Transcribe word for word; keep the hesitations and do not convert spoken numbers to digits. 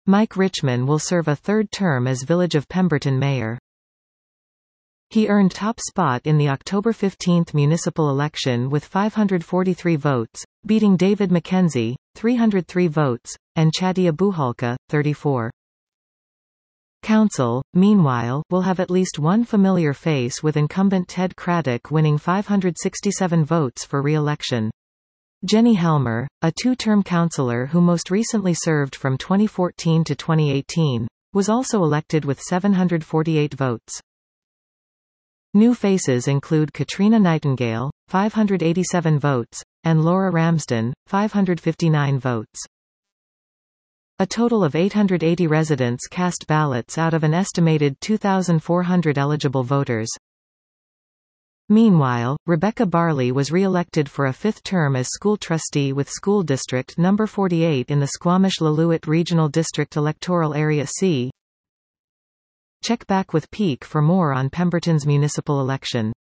Mike Richman will serve a third term as Village of Pemberton mayor. He earned top spot in the October fifteenth municipal election with five hundred forty-three votes, beating David McKenzie, three hundred three votes, and Chadia Buhalka, thirty-four. Council, meanwhile, will have at least one familiar face, with incumbent Ted Craddock winning five hundred sixty-seven votes for re-election. Jenny Helmer, a two-term councillor who most recently served from twenty fourteen to twenty eighteen, was also elected with seven hundred forty-eight votes. New faces include Katrina Nightingale, five hundred eighty-seven votes, and Laura Ramsden, five hundred fifty-nine votes. A total of eight hundred eighty residents cast ballots out of an estimated two thousand four hundred eligible voters. Meanwhile, Rebecca Barley was re-elected for a fifth term as school trustee with School District number forty-eight in the Squamish-Lillooet Regional District Electoral Area C. Check back with Peak for more on Pemberton's municipal election.